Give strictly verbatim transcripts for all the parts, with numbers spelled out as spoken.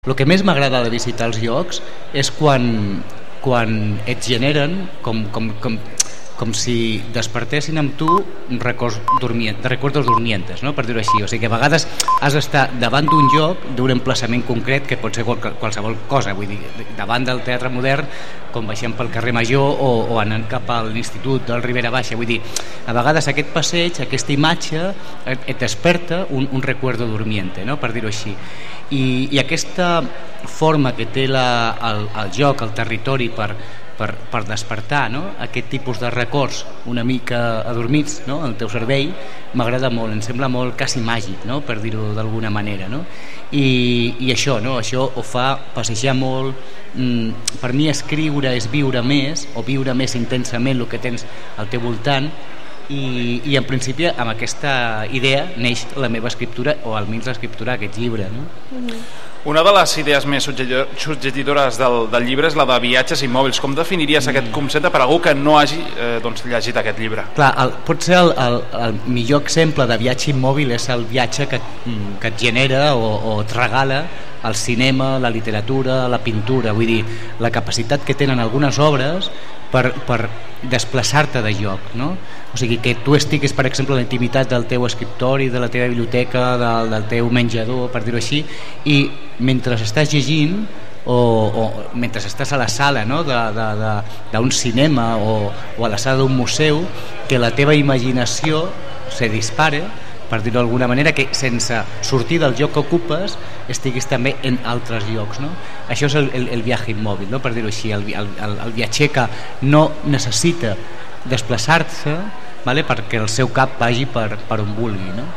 El que més m'agrada de visitar els llocs és quan, quan et generen com, com, com, com si despertessin amb tu records, dormient, records dormientes, no? Per dir-ho així. O sigui que a vegades has d'estar davant d'un lloc, d'un emplaçament concret, que pot ser qual, qualsevol cosa, vull dir, davant del Teatre Modern, com baixem pel carrer Major o, o anant cap a l'Institut del Ribera Baixa. Vull dir, a vegades aquest passeig, aquesta imatge et, et desperta un, un recuerdo dormiente, no? Per dir-ho així. I, i aquesta forma que té la, el, el joc, el territori per, per, per despertar, no? Aquest tipus de records una mica adormits, no? En el teu cervell m'agrada molt, em sembla molt quasi màgic, no? Per dir-ho d'alguna manera, no? I, i això, no? Això ho fa passejar molt. mm, per mi escriure és viure més o viure més intensament el que tens al teu voltant. I, i en principi amb aquesta idea neix la meva escriptura, o almenys l'escriptura d'aquest llibre, no? Mm-hmm. Una de les idees més subjectores del, del llibre és la de viatges immòbils. Com definiries mm. aquest concepte per algú que no hagi eh, doncs, llegit aquest llibre? Clar, el, potser el, el, el millor exemple de viatge immòbil és el viatge que, que et genera o, o et regala el cinema, la literatura, la pintura. Vull dir, la capacitat que tenen algunes obres per, per desplaçar-te de lloc, no? O sigui, que tu estiguis, per exemple, a la intimitat del teu escriptori, de la teva biblioteca, del, del teu menjador, per dir-ho així, i mentre estàs llegint o, o mentre estàs a la sala, no? d'un cinema o, o a la sala d'un museu, que la teva imaginació se dispare, per dir-ho d'alguna manera, que sense sortir del lloc que ocupes estiguis també en altres llocs, no? Això és el, el, el viatge immòbil, no? Per dir-ho així, el, el, el viatger que no necessita desplaçar-se, vale? Perquè el seu cap vagi per, per on vulgui, no?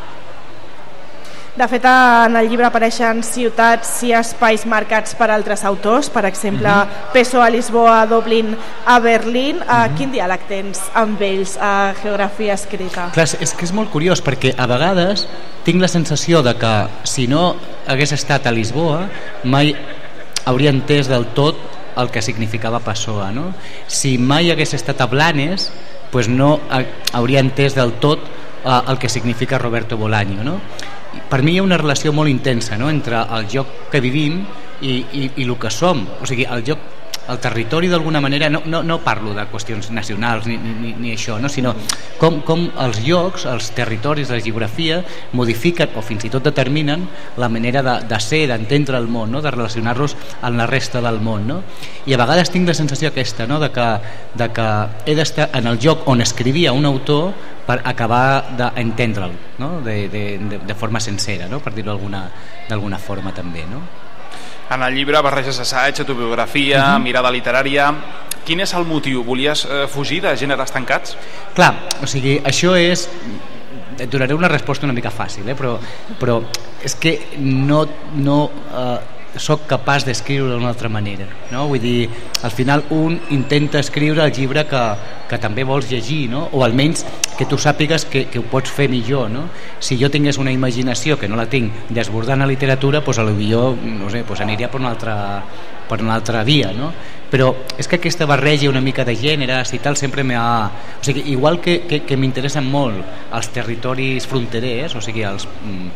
De fet, en el llibre apareixen ciutats i espais marcats per altres autors, per exemple, uh-huh. Pessoa a Lisboa, Dublín, a Berlín. Uh-huh. Quin diàleg tens amb ells a geografia escrita? Clar, és que és molt curiós, perquè a vegades tinc la sensació de que si no hagués estat a Lisboa mai hauria entès del tot el que significava Pessoa, no? Si mai hagués estat a Blanes, pues no hauria entès del tot el que significa Roberto Bolaño, no? Per mi hi ha una relació molt intensa, no? Entre el lloc que vivim i, i, i el que som. O sigui, el lloc, el territori d'alguna manera, no, no, no parlo de qüestions nacionals ni, ni, ni això, no? Sinó com, com els llocs, els territoris, la geografia modifiquen o fins i tot determinen la manera de, de ser, d'entendre el món, no? De relacionar-los amb la resta del món, no? I a vegades tinc la sensació aquesta, no? de, que, de que he d'estar en el lloc on escrivia un autor per acabar d'entendre'l, no? de, de, de, de forma sincera, no? Per dir-ho d'alguna forma també, no? En el llibre barreges assaig, autobiografia, uh-huh. mirada literària. Quin és el motiu? Volies eh, fugir de gèneres tancats? Clar, o sigui, això és... Et donaré una resposta una mica fàcil, eh? però, però és que no... no eh, soc capaç d'escriure d'una altra manera, no? Vull dir, al final un intenta escriure el llibre que, que també vols llegir, no? O almenys que tu sàpigues que, que ho pots fer millor, no? Si jo tingués una imaginació que no la tinc desbordant a literatura, doncs potser no sé, doncs aniria per una altra, per una altra via, no? Però és que aquesta barreja una mica de gèneres i tal sempre m'ha... O sigui, igual que, que, que m'interessen molt els territoris fronterers, o sigui, els...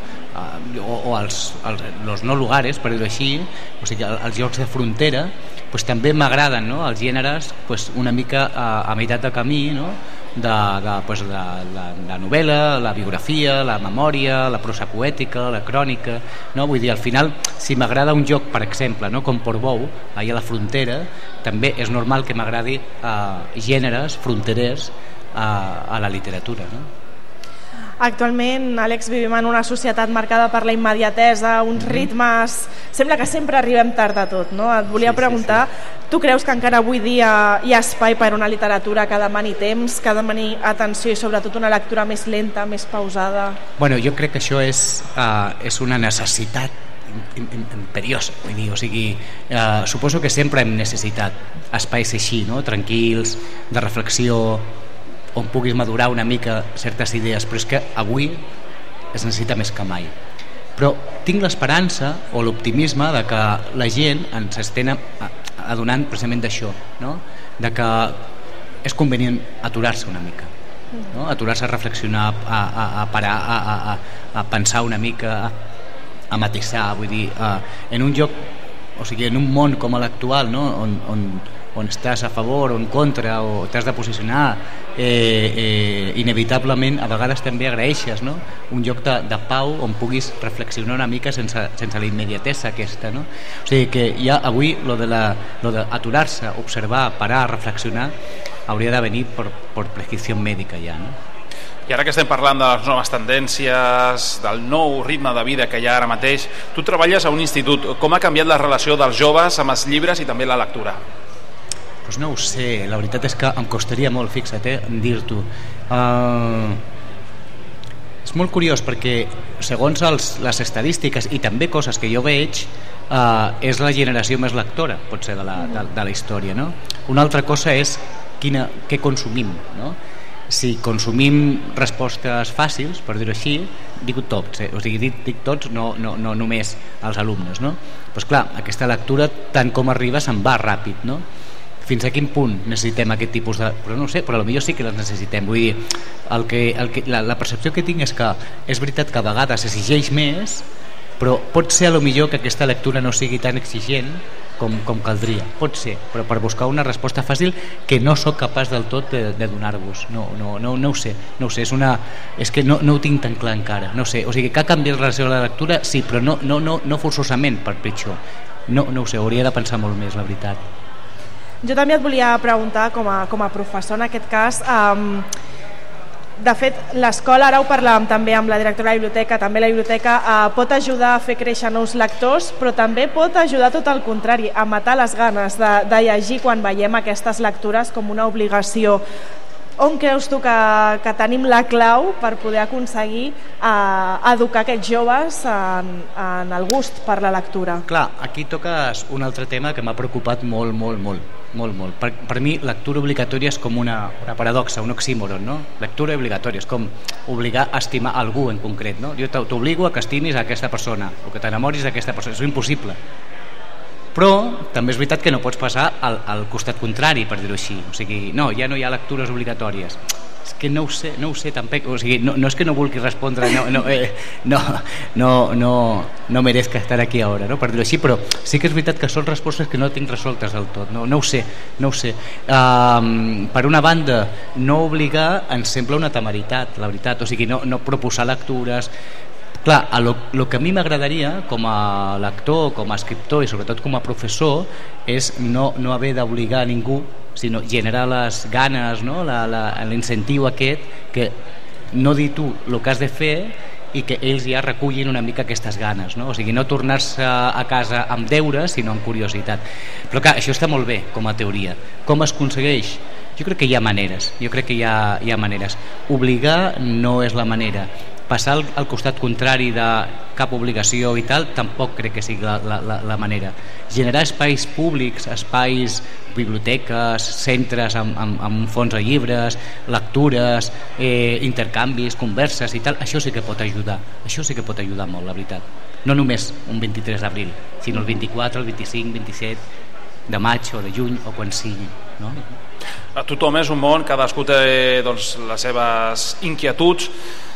o, o els, els, els no lugares, per dir-ho així, o sigui, els llocs de frontera, pues, també m'agraden, no? Els gèneres pues, una mica a, a meitat de camí, no? de, de, pues, de, de, la novel·la, la biografia, la memòria, la prosa poètica, la crònica, no? Vull dir, al final, si m'agrada un lloc, per exemple, no? Com Portbou, allà a la frontera, també és normal que m'agradi eh, gèneres fronterers eh, a la literatura, no? Actualment, Àlex, vivim en una societat marcada per la immediatesa, uns ritmes... Sembla que sempre arribem tard a tot, no? Et volia sí, preguntar, sí, sí. Tu creus que encara avui dia hi ha espai per una literatura que demani temps, que demani atenció i sobretot una lectura més lenta, més pausada? Bueno, jo crec que això és, uh, és una necessitat imperiosa, vull dir, o sigui, uh, suposo que sempre hem necessitat espais així, no? Tranquils, de reflexió, on puguis madurar una mica certes idees, però és que avui es necessita més que mai. Però tinc l'esperança o l'optimisme de que la gent ens estem adonant precisament d'això, no? De que és convenient aturar-se una mica, no? Aturar-se a reflexionar, a, a, a parar, a, a, a pensar una mica, a, a matisar, vull dir, uh, en un lloc o sigui, en un món com l'actual, no? on, on, on estàs a favor o en contra o t'has de posicionar, eh, eh, inevitablement a vegades també agraeixes, no? Un lloc de, de pau on puguis reflexionar una mica sense, sense la immediatesa aquesta, no? O sigui que ja avui lo de la, lo d'aturar-se, observar, parar, reflexionar hauria de venir per, per prescripció mèdica ja, no? I ara que estem parlant de les noves tendències, del nou ritme de vida que hi ha ara mateix, tu treballes a un institut. Com ha canviat la relació dels joves amb els llibres i també la lectura? Pues no ho sé, la veritat és que em costaria molt, fixa't, eh, en dir-t'ho. Uh, és molt curiós perquè segons els, les estadístiques i també coses que jo veig, uh, és la generació més lectora, pot ser, de la, de, de la història, no? Una altra cosa és quina, què consumim, no? Si consumim respostes fàcils, per dir-ho així, dic tots, eh? O sigui, dic, dic tots, no, no, no només als alumnes, no? Pues clar, aquesta lectura, tant com arriba, se'n va ràpid, no? Fins a quin punt necessitem aquest tipus de... Però no ho sé, però potser sí que les necessitem. Vull dir, el que, el que, la, la percepció que tinc és que és veritat que a vegades exigeix més, però pot ser a lo millor que aquesta lectura no sigui tan exigent com, com caldria, pot ser, però per buscar una resposta fàcil que no sóc capaç del tot de, de donar-vos, no, no, no, no ho sé, no ho sé, és, una, és que no, no ho tinc tan clar encara, no sé, o sigui que ha canviat la relació de la lectura, sí, però no, no, no, no forçosament per pitjor, no, no ho sé, hauria de pensar molt més, la veritat. Jo també et volia preguntar, com a, com a professor en aquest cas, um, de fet, l'escola, ara ho parlàvem també amb la directora de la biblioteca, també la biblioteca eh, pot ajudar a fer créixer nous lectors, però també pot ajudar tot el contrari, a matar les ganes de, de llegir quan veiem aquestes lectures com una obligació. On creus tu que, que tenim la clau per poder aconseguir eh, educar aquests joves en, en el gust per la lectura? Clar, aquí toques un altre tema que m'ha preocupat molt, molt, molt. Molt, molt. Per, per mi lectura obligatòria és com una, una paradoxa, un oxímoron, no? Lectura obligatòria és com obligar a estimar algú en concret, no? Jo t'obligo a que estimis a aquesta persona o que t'enamoris d'aquesta persona, és impossible. Però també és veritat que no pots passar al, al costat contrari, per dir-ho així, o sigui, no, ja no hi ha lectures obligatòries. És que no ho sé, no ho sé tampoc, o sigui, no, no és que no vulgui respondre, no, no, eh, no, no, no, no merezca estar aquí ara, no? Per dir-ho així, però sí que és veritat que són respostes que no tinc resoltes del tot, no, no ho sé, no ho sé. Um, per una banda, no obligar ens sembla una temeritat, la veritat, o sigui, no, no proposar lectures. Clar, el que a mi m'agradaria com a lector, com a escriptor i sobretot com a professor és no, no haver d'obligar a ningú, sinó generar les ganes, no? L'incentiu aquest, que no dir tu el que has de fer i que ells ja recullin una mica aquestes ganes, no? O sigui, no tornar-se a casa amb deures, sinó amb curiositat. Però clar, això està molt bé com a teoria. Com es aconsegueix? Jo crec que hi ha maneres, jo crec que hi ha, hi ha maneres. Obligar no és la manera. Passar al, al costat contrari de cap obligació i tal, tampoc crec que sigui la, la, la manera. Generar espais públics, espais, biblioteques, centres amb, amb, amb fons de llibres, lectures, eh, intercanvis, converses i tal, això sí que pot ajudar, això sí que pot ajudar molt, la veritat. No només un vint-i-tres d'abril, sinó el vint-i-quatre, el vint-i-cinc, vint-i-set de maig o de juny o quan sigui, no? Tothom és un món, cadascú té doncs, les seves inquietuds.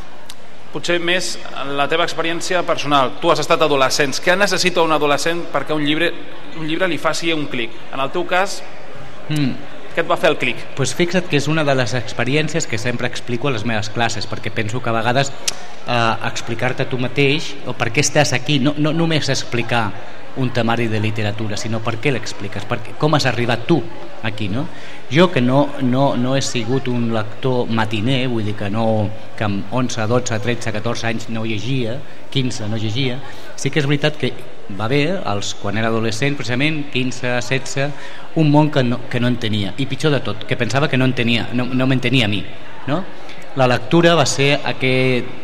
Potser més en la teva experiència personal. Tu has estat adolescent. Què necessita un adolescent perquè un llibre, un llibre li faci un clic? En el teu cas, mm. què et va fer el clic? Pues fixa't que és una de les experiències que sempre explico a les meves classes, perquè penso que a vegades eh, explicar-te tu mateix o per què estàs aquí, no, no només explicar un temari de literatura, sinó per què l'expliques, per què, com has arribat tu aquí, no? Jo que no, no, no he sigut un lector matiner, vull dir que no, que amb onze, dotze, tretze, catorze anys no llegia, quinze no llegia, sí que és veritat que va bé, els, quan era adolescent, precisament quinze, setze, un món que no, que no entenia, i pitjor de tot, que pensava que no entenia, no, no m'entenia a mi, no? La lectura va ser aquest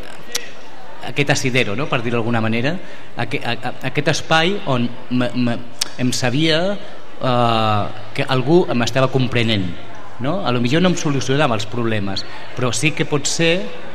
aquest asidero, no? Per dir-ho d'alguna manera, aquest, aquest espai on m, m, em sabia eh, que algú m'estava comprenent, no? A lo millor no em solucionava els problemes, però sí que pot ser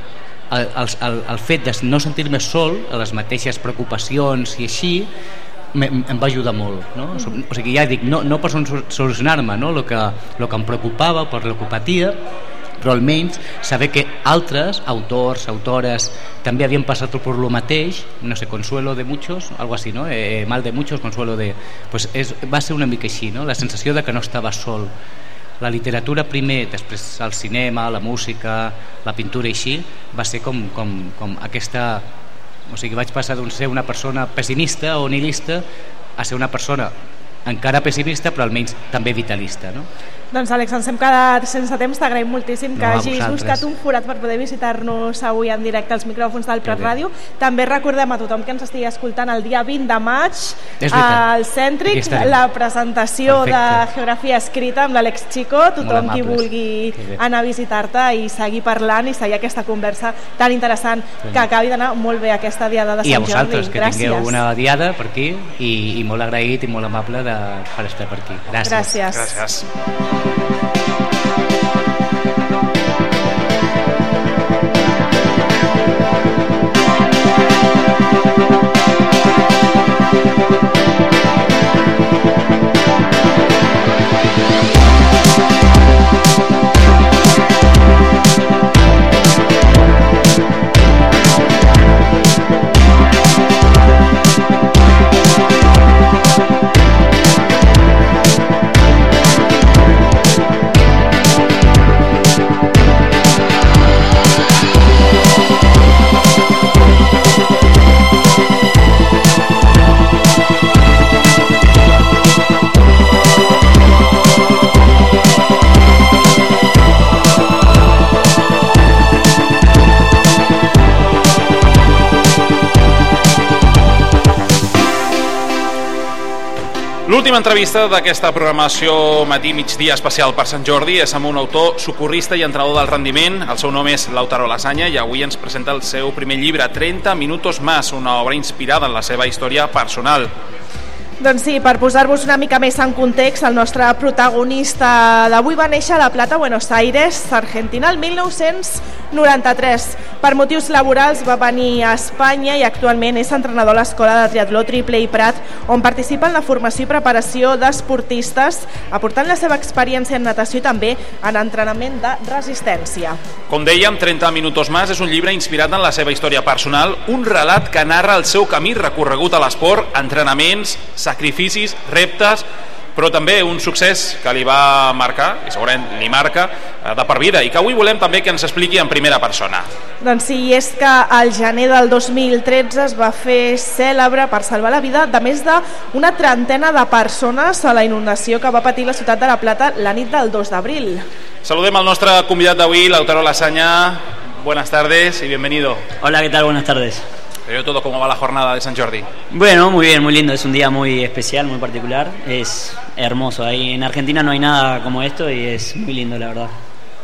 el, el, el fet de no sentir-me sol a les mateixes preocupacions i així em, em va ajudar molt, no? O sigui, ja dic, no, no per solucionar-me, no? El que, el que em preocupava, per el que patia, però almenys saber que altres autors, autores també havien passat per lo mateix, no sé, consuelo de muchos, algo así, no? Eh, mal de muchos, consuelo de... Pues és, va ser una mica així, no? La sensació de que no estava sol. La literatura primer, després el cinema, la música, la pintura i així, va ser com, com, com aquesta... O sigui, vaig passar d'un ser una persona pessimista o nihilista a ser una persona encara pessimista però almenys també vitalista, no? Doncs Àlex, ens hem quedat sense temps, t'agraïm moltíssim que no, hagis buscat un forat per poder visitar-nos avui en directe als micròfons del Prat Ràdio. També recordem a tothom que ens estigui escoltant el dia vint de maig al Cèntric, la presentació Perfecte. de Geografia Escrita amb l'Àlex Chico, tothom qui vulgui anar a visitar-te i seguir parlant i seguir aquesta conversa tan interessant, que acabi d'anar molt bé aquesta diada de Sant Jordi. I a vosaltres, que Gràcies. tingueu una diada per aquí i, i molt agraït i molt amable de, per estar per aquí. Gràcies. Gràcies. Gràcies. L'última entrevista d'aquesta programació matí-migdia especial per Sant Jordi és amb un autor socorrista i entrenador del rendiment. El seu nom és Lautaro Lasagna i avui ens presenta el seu primer llibre, trenta minutos más, una obra inspirada en la seva història personal. Doncs sí, per posar-vos una mica més en context, el nostre protagonista d'avui va néixer a La Plata, Buenos Aires, Argentina, el mil nou-cents noranta-tres. Per motius laborals va venir a Espanya i actualment és entrenador a l'Escola de Triatló Triple i Prat, on participa en la formació i preparació d'esportistes, aportant la seva experiència en natació i també en entrenament de resistència. Com dèiem, trenta minutos más és un llibre inspirat en la seva història personal, un relat que narra el seu camí recorregut a l'esport, entrenaments, sacrificis, reptes, però també un succés que li va marcar, i segurament li marca, de per vida, i que avui volem també que ens expliqui en primera persona. Doncs sí, és que al gener del dos mil tretze es va fer cèlebre per salvar la vida de més d'una trentena de persones a la inundació que va patir la ciutat de La Plata la nit del dos d'abril. Saludem al nostre convidat d'avui, Lautaro Lasagna. Buenas tardes y bienvenido. Hola, ¿qué tal? Buenas tardes. Pero todo, ¿cómo va la jornada de Sant Jordi? Bueno, muy bien, muy lindo. Es un día muy especial, muy particular. Es hermoso. Ahí en Argentina no hay nada como esto y es muy lindo, la verdad.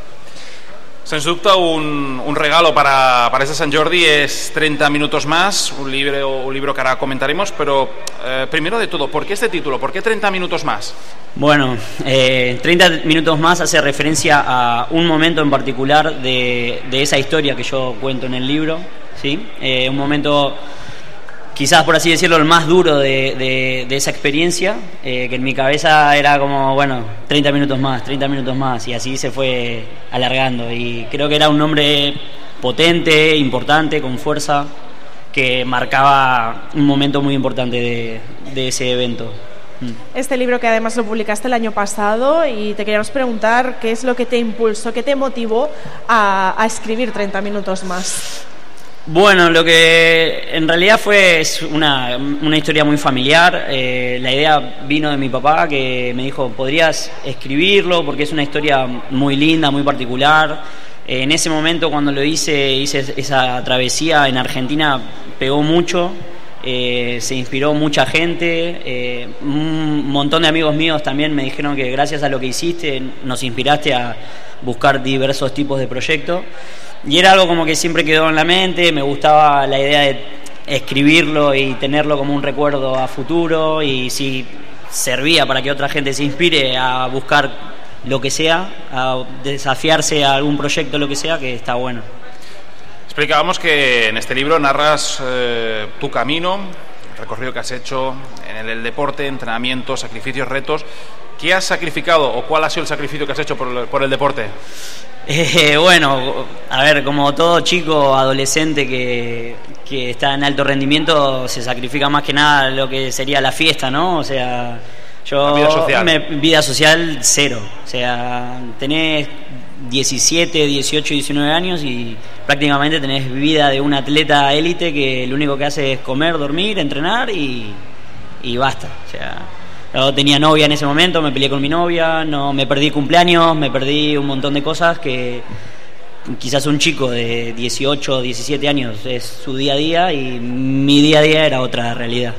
Sens dubte, un, un regalo para, para este Sant Jordi es treinta minutos más, un libro, un libro que ahora comentaremos, pero eh, primero de todo, ¿por qué este título? ¿Por qué treinta minutos más? Bueno, eh, treinta minutos más hace referencia a un momento en particular de, de esa historia que yo cuento en el libro, ¿sí? Eh, un momento, quizás por así decirlo, el más duro de, de, de esa experiencia, eh, que en mi cabeza era como, bueno, treinta minutos más, treinta minutos más, y así se fue alargando. Y creo que era un nombre potente, importante, con fuerza, que marcaba un momento muy importante de, de ese evento. Este libro que además lo publicaste el año pasado y te queríamos preguntar qué es lo que te impulsó, qué te motivó a, a escribir treinta minutos más. Bueno, lo que en realidad fue una, una historia muy familiar. Eh, la idea vino de mi papá, que me dijo, ¿podrías escribirlo? Porque es una historia muy linda, muy particular. Eh, en ese momento, cuando lo hice, hice esa travesía en Argentina, pegó mucho. Eh, se inspiró mucha gente. Eh, un montón de amigos míos también me dijeron que gracias a lo que hiciste nos inspiraste a buscar diversos tipos de proyectos. Y era algo como que siempre quedó en la mente. Me gustaba la idea de escribirlo y tenerlo como un recuerdo a futuro, y si servía para que otra gente se inspire a buscar lo que sea, a desafiarse a algún proyecto, lo que sea, que está bueno. Explicábamos que en este libro narras eh, tu camino, recorrido que has hecho en el, el deporte, entrenamientos, sacrificios, retos. ¿Qué has sacrificado o cuál ha sido el sacrificio que has hecho por el, por el deporte? Eh, bueno, a ver, como todo chico, adolescente que, que está en alto rendimiento, se sacrifica más que nada lo que sería la fiesta, ¿no? O sea, yo... vida social. Me, vida social, cero. O sea, tenés diecisiete, dieciocho, diecinueve años y prácticamente tenés vida de un atleta élite que lo único que hace es comer, dormir, entrenar y, y basta. O sea... Yo tenía novia en ese momento, me peleé con mi novia, no, me perdí cumpleaños, me perdí un montón de cosas que quizás un chico de dieciocho, diecisiete años es su día a día y mi día a día era otra realidad.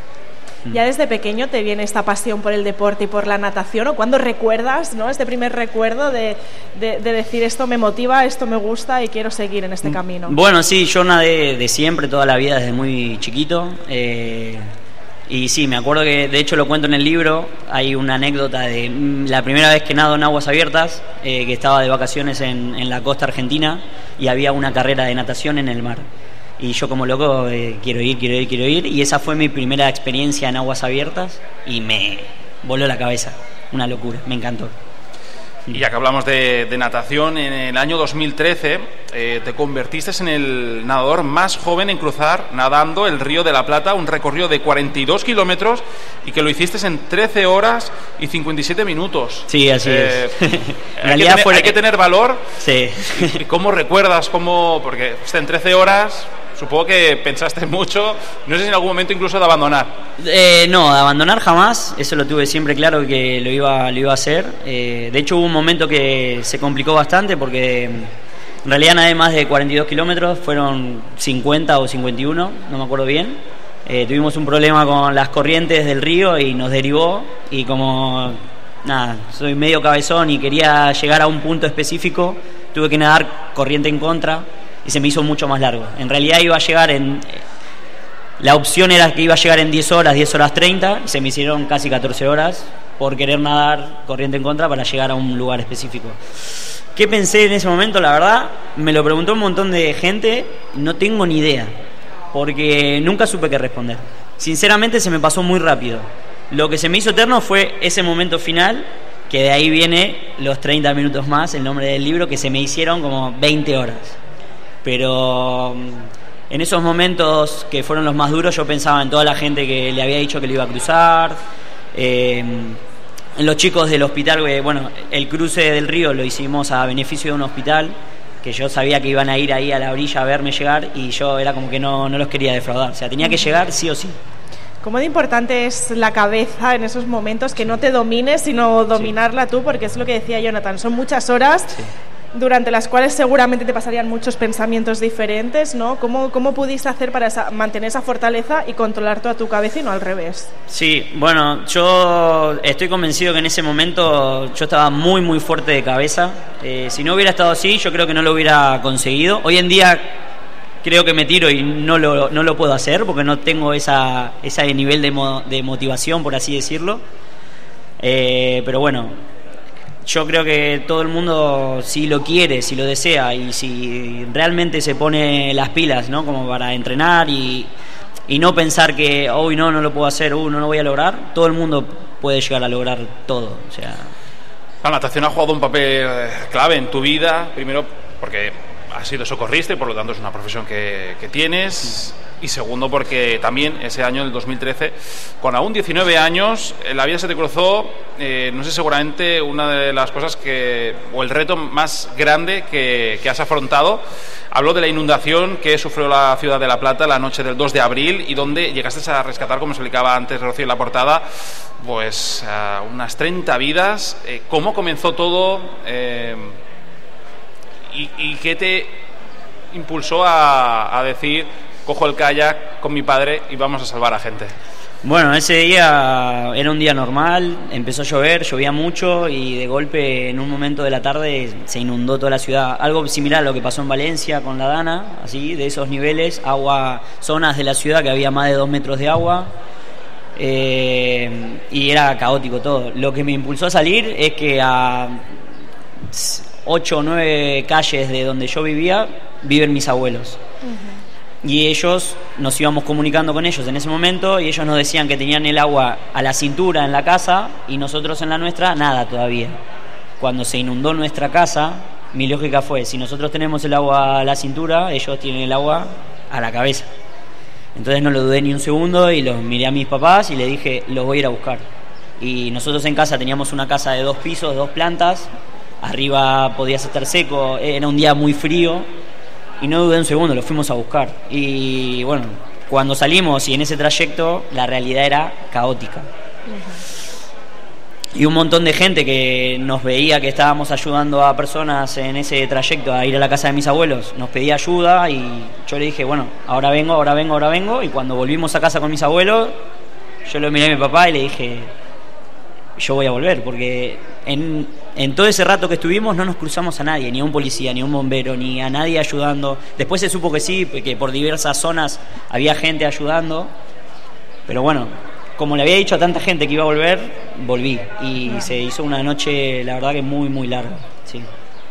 ¿Ya desde pequeño te viene esta pasión por el deporte y por la natación? ¿O cuándo recuerdas, ¿no?, este primer recuerdo de, de, de decir esto me motiva, esto me gusta y quiero seguir en este camino? Bueno, sí, yo nadé de siempre, toda la vida, desde muy chiquito. Eh, Y sí, me acuerdo que, de hecho lo cuento en el libro, hay una anécdota de la primera vez que nado en aguas abiertas, eh, que estaba de vacaciones en, en la costa argentina y había una carrera de natación en el mar. Y yo como loco, eh, quiero ir, quiero ir, quiero ir. Y esa fue mi primera experiencia en aguas abiertas y me voló la cabeza. Una locura, me encantó. Y ya que hablamos de, de natación, en el año dos mil trece eh, te convertiste en el nadador más joven en cruzar nadando el Río de la Plata, un recorrido de cuarenta y dos kilómetros y que lo hiciste en trece horas y cincuenta y siete minutos. Sí, así eh, es. en hay, que tener, fue... hay que tener valor. Sí. ¿Y cómo recuerdas? Cómo, porque en trece horas... Supongo que pensaste mucho, no sé si en algún momento incluso de abandonar. Eh, no, de abandonar jamás, eso lo tuve siempre claro que lo iba, lo iba a hacer. Eh, de hecho hubo un momento que se complicó bastante porque en realidad nadé más de cuarenta y dos kilómetros, fueron cincuenta o cincuenta y uno, no me acuerdo bien. Eh, tuvimos un problema con las corrientes del río y nos derivó y como nada, soy medio cabezón y quería llegar a un punto específico, tuve que nadar corriente en contra. Y se me hizo mucho más largo. En realidad iba a llegar en... La opción era que iba a llegar en diez horas, diez horas treinta, y se me hicieron casi catorce horas por querer nadar corriente en contra para llegar a un lugar específico. ¿Qué pensé en ese momento? La verdad, me lo preguntó un montón de gente, no tengo ni idea, porque nunca supe qué responder. Sinceramente se me pasó muy rápido. Lo que se me hizo eterno fue ese momento final, que de ahí viene los treinta minutos más, el nombre del libro, que se me hicieron como veinte horas. Pero en esos momentos que fueron los más duros yo pensaba en toda la gente que le había dicho que le iba a cruzar, eh, en los chicos del hospital, que, bueno, el cruce del río lo hicimos a beneficio de un hospital, que yo sabía que iban a ir ahí a la orilla a verme llegar y yo era como que no, no los quería defraudar, o sea, tenía que llegar sí o sí. ¿Cómo de importante es la cabeza en esos momentos, que no te domines, sino dominarla tú? Porque es lo que decía Jonathan, son muchas horas... Sí. Durante las cuales seguramente te pasarían muchos pensamientos diferentes, ¿no? ¿Cómo, cómo pudiste hacer para esa, mantener esa fortaleza y controlar toda tu cabeza y no al revés? Sí, bueno, yo estoy convencido que en ese momento yo estaba muy, muy fuerte de cabeza. Eh, si no hubiera estado así, yo creo que no lo hubiera conseguido. Hoy en día creo que me tiro y no lo, no lo puedo hacer porque no tengo esa, ese nivel de, mo, de motivación, por así decirlo. Eh, pero bueno... Yo creo que todo el mundo, si lo quiere, si lo desea y si realmente se pone las pilas, ¿no?, como para entrenar y, y no pensar que hoy no, no lo puedo hacer, uh, no lo voy a lograr, todo el mundo puede llegar a lograr todo. O sea... La natación ha jugado un papel clave en tu vida, primero porque has sido socorrista y por lo tanto es una profesión que, que tienes... Y segundo, porque también ese año, el dos mil trece, con aún diecinueve años, la vida se te cruzó, eh, no sé, seguramente una de las cosas que, o el reto más grande que, que has afrontado. Hablo de la inundación que sufrió la ciudad de La Plata la noche del dos de abril y donde llegaste a rescatar, como explicaba antes Rocío en la portada, pues uh, unas treinta vidas. Eh, ¿Cómo comenzó todo? Eh, y, ¿Y qué te impulsó a, a decir... cojo el kayak con mi padre y vamos a salvar a gente? Bueno, ese día era un día normal, empezó a llover, llovía mucho y de golpe en un momento de la tarde se inundó toda la ciudad. Algo similar a lo que pasó en Valencia con la Dana, así, de esos niveles, agua, zonas de la ciudad que había más de dos metros de agua. Eh, y era caótico todo. Lo que me impulsó a salir es que a ocho o nueve calles de donde yo vivía viven mis abuelos. Uh-huh. y ellos, nos íbamos comunicando con ellos en ese momento, y ellos nos decían que tenían el agua a la cintura en la casa, y nosotros en la nuestra, nada todavía. Cuando se inundó nuestra casa, mi lógica fue, si nosotros tenemos el agua a la cintura, ellos tienen el agua a la cabeza. Entonces no lo dudé ni un segundo y los miré a mis papás y le dije, los voy a ir a buscar. Y nosotros en casa teníamos una casa de dos pisos, dos plantas, arriba podías estar seco, era un día muy frío y no dudé un segundo, los fuimos a buscar. Y bueno, cuando salimos y en ese trayecto la realidad era caótica. Y un montón de gente que nos veía que estábamos ayudando a personas en ese trayecto a ir a la casa de mis abuelos, nos pedía ayuda y yo le dije, bueno, ahora vengo, ahora vengo, ahora vengo. Y cuando volvimos a casa con mis abuelos, yo lo miré a mi papá y le dije, yo voy a volver, porque en, en todo ese rato que estuvimos no nos cruzamos a nadie, ni a un policía, ni a un bombero, ni a nadie ayudando. Después se supo que sí, que por diversas zonas había gente ayudando, pero bueno, como le había dicho a tanta gente que iba a volver, volví. Y se hizo una noche, la verdad que muy, muy larga. Sí.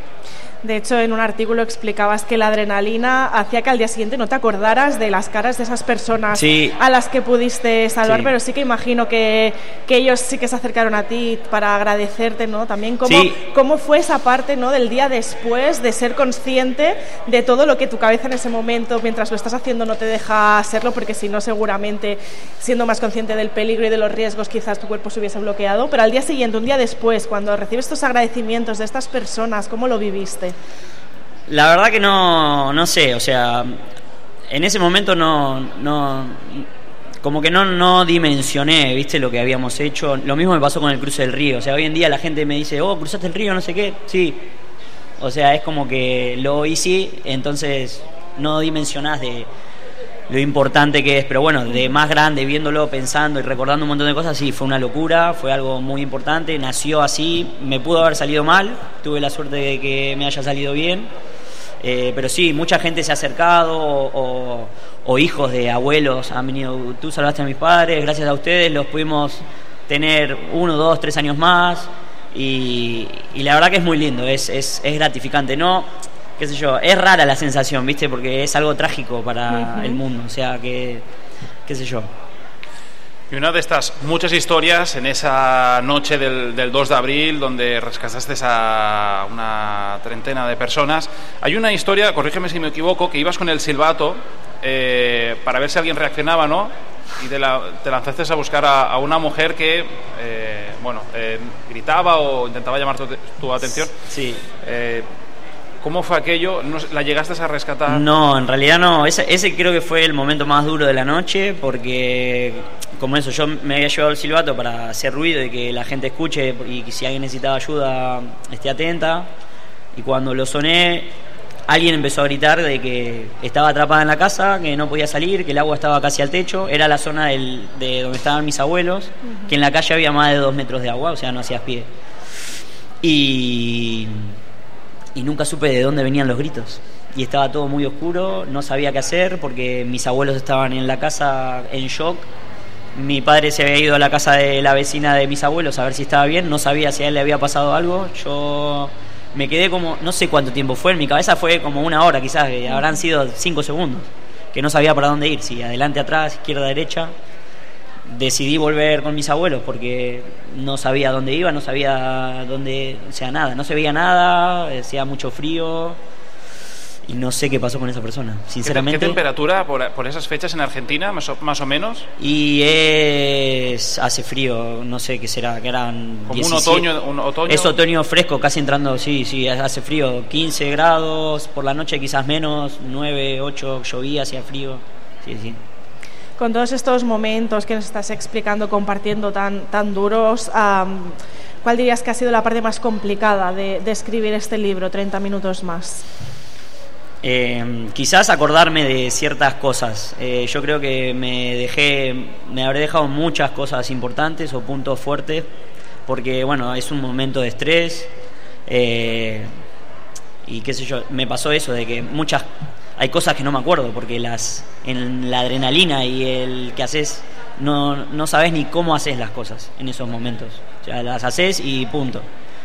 De hecho, en un artículo explicabas que la adrenalina hacía que al día siguiente no te acordaras de las caras de esas personas sí. a las que pudiste salvar, sí. pero sí que imagino que, que ellos sí que se acercaron a ti para agradecerte, ¿no? También cómo, sí. cómo fue esa parte, ¿no?, del día después de ser consciente de todo lo que tu cabeza en ese momento, mientras lo estás haciendo, no te deja serlo, porque si no, seguramente, siendo más consciente del peligro y de los riesgos, quizás tu cuerpo se hubiese bloqueado. Pero al día siguiente, un día después, cuando recibes estos agradecimientos de estas personas, ¿cómo lo viviste? La verdad que no, no sé, o sea, en ese momento no, no como que no, no dimensioné, viste, lo que habíamos hecho. Lo mismo me pasó con el cruce del río, o sea, hoy en día la gente me dice, oh, cruzaste el río, no sé qué, sí, o sea, es como que lo hice, entonces no dimensionás de lo importante que es, pero bueno, de más grande, viéndolo, pensando y recordando un montón de cosas, sí, fue una locura, fue algo muy importante, nació así, me pudo haber salido mal, tuve la suerte de que me haya salido bien, eh, pero sí, mucha gente se ha acercado, o, o, o hijos de abuelos han venido, tú salvaste a mis padres, gracias a ustedes los pudimos tener uno, dos, tres años más, y, y la verdad que es muy lindo, es, es, es gratificante, ¿no? Qué sé yo, es rara la sensación, ¿viste? Porque es algo trágico para uh-huh. el mundo, o sea, que, qué sé yo. Y una de estas muchas historias en esa noche del, del dos de abril, donde rescataste a una treintena de personas, hay una historia, corrígeme si me equivoco, que ibas con el silbato eh, para ver si alguien reaccionaba, ¿no? Y te, la, te lanzaste a buscar a, a una mujer que, eh, bueno, eh, gritaba o intentaba llamar tu, tu atención. Sí. Eh, ¿Cómo fue aquello? ¿La llegaste a rescatar? No, en realidad no. Ese, ese creo que fue el momento más duro de la noche, porque como eso, yo me había llevado el silbato para hacer ruido y que la gente escuche, y que si alguien necesitaba ayuda esté atenta. Y cuando lo soné, alguien empezó a gritar de que estaba atrapada en la casa, que no podía salir, que el agua estaba casi al techo. Era la zona del, de donde estaban mis abuelos, uh-huh. que en la calle había más de dos metros de agua, o sea, no hacías pie. Y... y nunca supe de dónde venían los gritos, y estaba todo muy oscuro, no sabía qué hacer porque mis abuelos estaban en la casa en shock, mi padre se había ido a la casa de la vecina de mis abuelos a ver si estaba bien, no sabía si a él le había pasado algo, yo me quedé como, no sé cuánto tiempo fue, en mi cabeza fue como una hora quizás, habrán sido cinco segundos, que no sabía para dónde ir, si adelante, atrás, izquierda, derecha. Decidí volver con mis abuelos porque no sabía dónde iba, no sabía dónde, o sea, nada, no se veía nada, hacía mucho frío y no sé qué pasó con esa persona, sinceramente. ¿Qué, qué temperatura por, por esas fechas en Argentina, más o, más o menos? Y es, hace frío, no sé qué será, que eran como diecisiete, un otoño, un otoño. Es otoño fresco, casi entrando, sí, sí, hace frío, quince grados, por la noche quizás menos, nueve, ocho, llovía, hacía frío, sí, sí. Con todos estos momentos que nos estás explicando, compartiendo tan, tan duros, um, ¿cuál dirías que ha sido la parte más complicada de, de escribir este libro, treinta minutos más? Eh, quizás acordarme de ciertas cosas. Eh, yo creo que me dejé, me habré dejado muchas cosas importantes o puntos fuertes, porque bueno, es un momento de estrés, eh, y qué sé yo, me pasó eso de que muchas hay cosas que no me acuerdo porque las en la adrenalina y el que haces no, no sabes ni cómo haces las cosas en esos momentos, o sea, las haces y punto.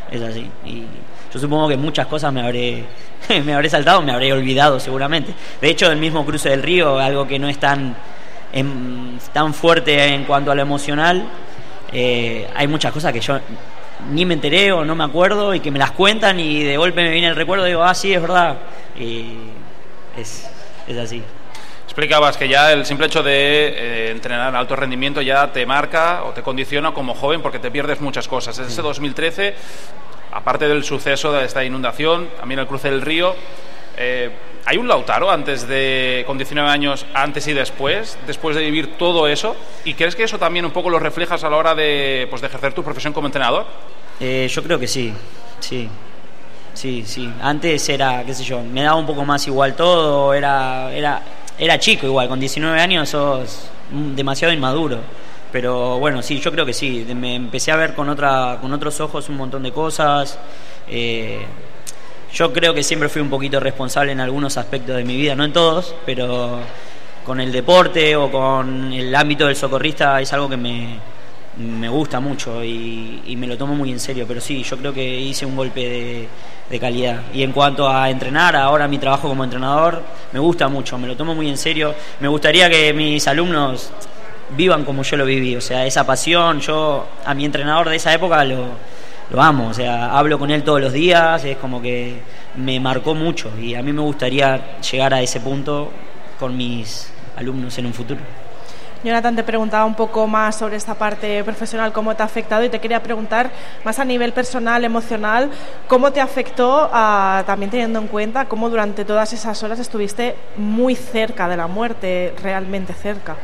es así. Y yo supongo que muchas cosas me habré, me habré saltado, me habré olvidado seguramente. De hecho, el mismo cruce del río, algo que no es tan, en, tan fuerte en cuanto a lo emocional, eh, hay muchas cosas que yo ni me enteré o no me acuerdo y que me las cuentan y de golpe me viene el recuerdo y digo, ah, sí, es verdad. Y es, es así. Explicabas que ya el simple hecho de eh, entrenar en alto rendimiento ya te marca o te condiciona como joven porque te pierdes muchas cosas. En ese dos mil trece, aparte del suceso de esta inundación, también el cruce del río, eh, ¿hay un Lautaro antes de, con diecinueve años, antes y después, después de vivir todo eso? ¿Y crees que eso también un poco lo reflejas a la hora de, pues, de ejercer tu profesión como entrenador? Eh, yo creo que sí, sí. Sí, sí. Antes era, qué sé yo, me daba un poco más igual todo, era... era Era chico igual, con diecinueve años sos demasiado inmaduro. Pero bueno, sí, yo creo que sí. Me empecé a ver con otra, con otros ojos un montón de cosas. Eh, yo creo que siempre fui un poquito responsable en algunos aspectos de mi vida, no en todos, pero con el deporte o con el ámbito del socorrista es algo que me, me gusta mucho y, y me lo tomo muy en serio. Pero sí, yo creo que hice un golpe de... de calidad. Y en cuanto a entrenar, ahora mi trabajo como entrenador me gusta mucho, me lo tomo muy en serio. Me gustaría que mis alumnos vivan como yo lo viví, o sea, esa pasión. Yo a mi entrenador de esa época lo, lo amo, o sea, hablo con él todos los días, es como que me marcó mucho y a mí me gustaría llegar a ese punto con mis alumnos en un futuro. Jonathan, te preguntaba un poco más sobre esta parte profesional, cómo te ha afectado, y te quería preguntar más a nivel personal, emocional, cómo te afectó, uh, también teniendo en cuenta cómo durante todas esas horas estuviste muy cerca de la muerte, realmente cerca.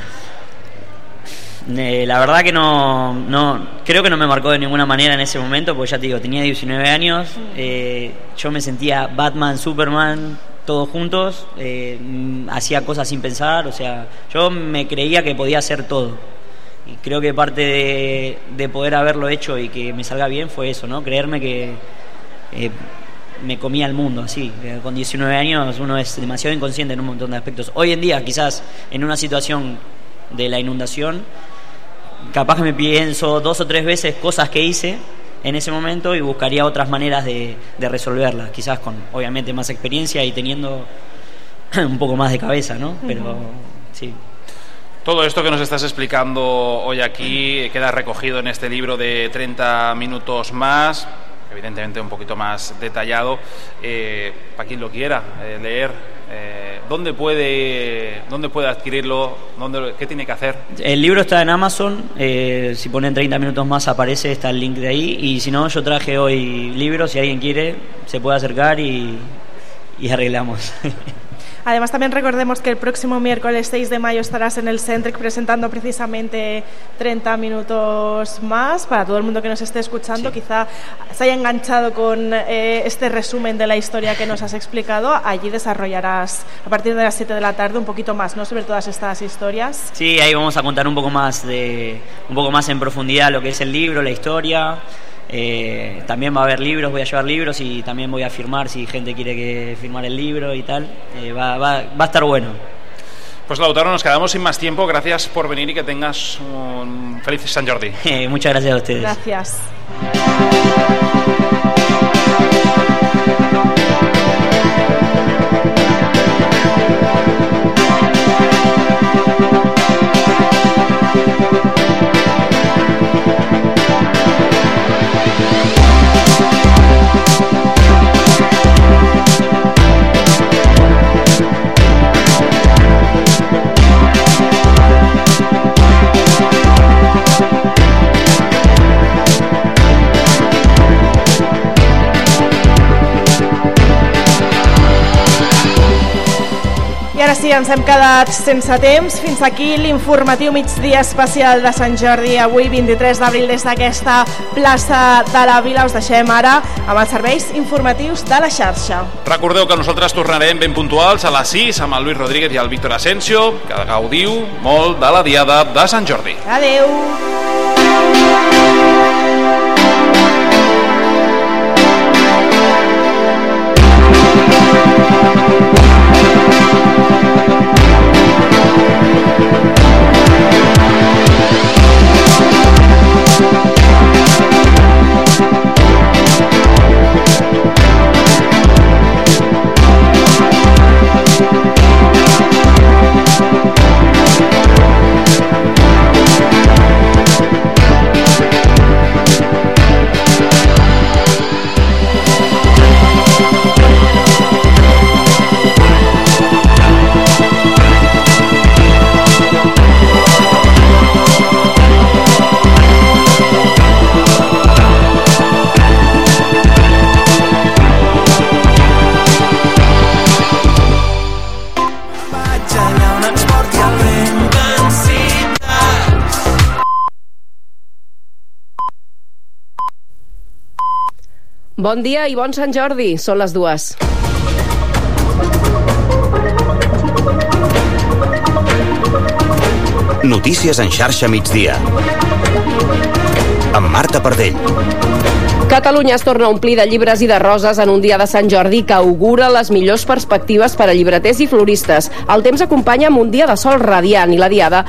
Eh, la verdad que no, no, creo que no me marcó de ninguna manera en ese momento, porque ya te digo, tenía diecinueve años, eh, yo me sentía Batman, Superman, todos juntos, eh, hacía cosas sin pensar, o sea, yo me creía que podía hacer todo y creo que parte de, de poder haberlo hecho y que me salga bien fue eso, ¿no? Creerme que eh, me comía el mundo así. Con diecinueve años uno es demasiado inconsciente en un montón de aspectos. Hoy en día quizás en una situación de la inundación capaz que me pienso dos o tres veces cosas que hice en ese momento y buscaría otras maneras de, de resolverlas, quizás con obviamente más experiencia y teniendo un poco más de cabeza, ¿no? Pero uh-huh. sí. Todo esto que nos estás explicando hoy aquí queda recogido en este libro de treinta minutos más, evidentemente un poquito más detallado, eh, para quien lo quiera eh, leer. Eh, ¿dónde puede dónde puede adquirirlo? ¿Dónde, ¿Qué tiene que hacer? El libro está en Amazon, eh, si ponen treinta minutos más aparece, está el link de ahí, y si no, yo traje hoy libros, si alguien quiere se puede acercar y, y arreglamos. Además, también recordemos que el próximo miércoles seis de mayo estarás en el Centric presentando precisamente treinta minutos más. Para todo el mundo que nos esté escuchando, sí, quizá se haya enganchado con eh, este resumen de la historia que nos has explicado. Allí desarrollarás a partir de las siete de la tarde un poquito más, ¿no?, sobre todas estas historias. Sí, ahí vamos a contar un poco más de un poco más en profundidad lo que es el libro, la historia. Eh, también va a haber libros, voy a llevar libros y también voy a firmar si gente quiere que firmar el libro y tal. Eh, va, va, va a estar bueno. Pues Lautaro, nos quedamos sin más tiempo. Gracias por venir y que tengas un feliz Sant Jordi. Eh, muchas gracias a ustedes. Gracias. Ara sí, ens hem quedat sense temps. Fins aquí l'informatiu migdia especial de Sant Jordi, avui vint-i-tres d'abril, des d'aquesta plaça de la Vila. Us deixem ara amb els serveis informatius de la xarxa. Recordeu que nosaltres tornarem ben puntuals a les sis amb el Luis Rodríguez i el Víctor Asensio, que gaudiu molt de la diada de Sant Jordi. Adeu. Bon dia i bon Sant Jordi, són les dues. Notícies en xarxa migdia. Amb Marta Pardell. Catalunya es torna a omplir de llibres i de roses en un dia de Sant Jordi que augura les millors perspectives per a llibreters i floristes. El temps acompanya amb un dia de sol radiant i la diada